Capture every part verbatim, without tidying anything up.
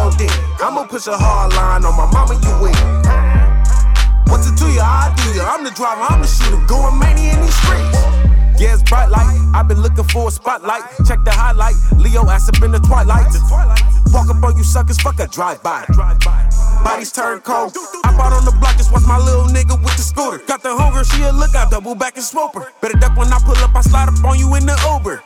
O D. I'ma push a hard line on my mama, you weak. What's it to you? I do you. I'm the driver, I'm the shooter, going mania in these streets. Yeah, it's bright light. I've been looking for a spotlight. Check the highlight. Leo ass up in the twilight. Walk up on you suckers, fuck a drive-by. Bodies turn cold. I bought on the block, just watch my little nigga with the scooter. Got the hunger, she a lookout, double back and swoper. Better duck when I pull up, I slide up on you in the Uber.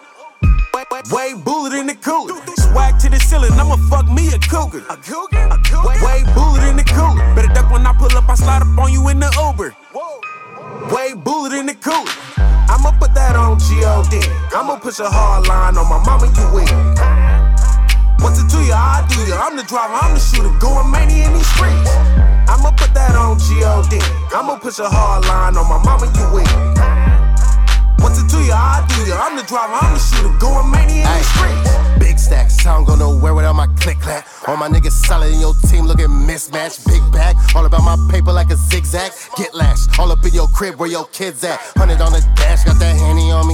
Way bullet in the cooler. Swag to the ceiling, I'ma fuck me a cougar. A cougar? Way bullet in the cooler. Better duck when I pull up, I slide up on you in the Uber. Way bullet in the cooler. I'ma put that on G O D. I'ma push a hard line on my mama, you weak. What's it to you? I do you. I'm the driver, I'm the shooter, going mania in these streets. I'ma put that on G O D. I'ma push a hard line on my mama, you weak. What's it to you? I do you. I'm the driver, I'm the shooter, going mania in these streets. Big stacks, I don't go nowhere without my click clack. All my niggas solid in your team looking mismatched. Big bag, all about my paper like a zigzag. Get lashed, all up in your crib where your kids at. Hundred on the dash, got that Henny on me.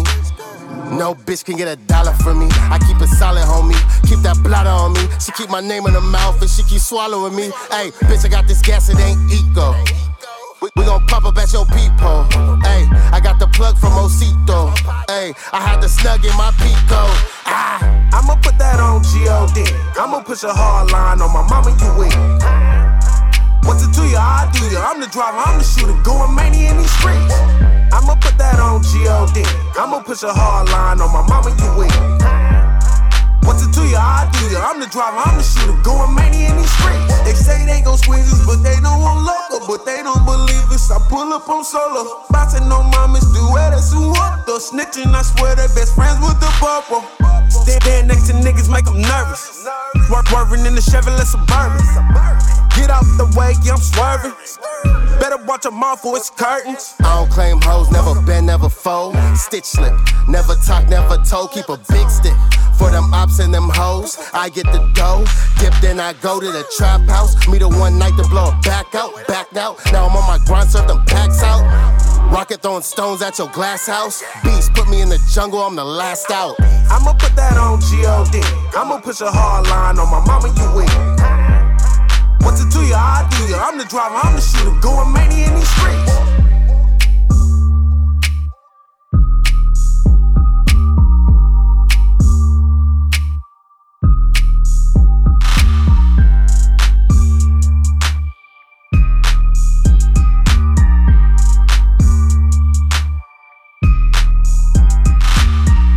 No bitch can get a dollar from me. I keep it solid, homie. Keep that blotter on me. She keep my name in her mouth and she keep swallowing me. Hey, bitch, I got this gas, it ain't eco. We, we gon' pop up at your peephole. Hey, I got the plug from Osito. Hey, I had the snug in my Pico. Ah. I'ma put that on G O D. I'ma push a hard line on my mama, you weak. What's it to you? I do you. I'm the driver, I'm the shooter, going mania in these streets. I'ma put that on G O D. I'ma push a hard line on my mama, you weak. What's it to you? I do you. I'm the driver, I'm the shooter, going mania in these streets. They say they gon' squeeze us, but they don't want local, but they don't believe us. I pull up on solo, bouncing on mamas, do it as who up. The snitching, I swear they best friends with the purple. Stand next to niggas, make them nervous. Work working in the Chevrolet Suburban. Get out the way, yeah, I'm swerving. Better watch them off for its curtains. I don't claim hoes, never bend, never fold. Stitch slip, never talk, never told. Keep a big stick for them ops and them hoes. I get the dough, dip, then I go to the trap house. Meet her one night to blow her back out, back out. Now I'm on my grind, serve them packs out. Rocket throwing stones at your glass house. Beast put me in the jungle, I'm the last out. I'ma put that on G O D. I'ma push a hard line on my mama, you weak. What's it to you? I do you. I'm the driver, I'm the shooter, going mania in these streets.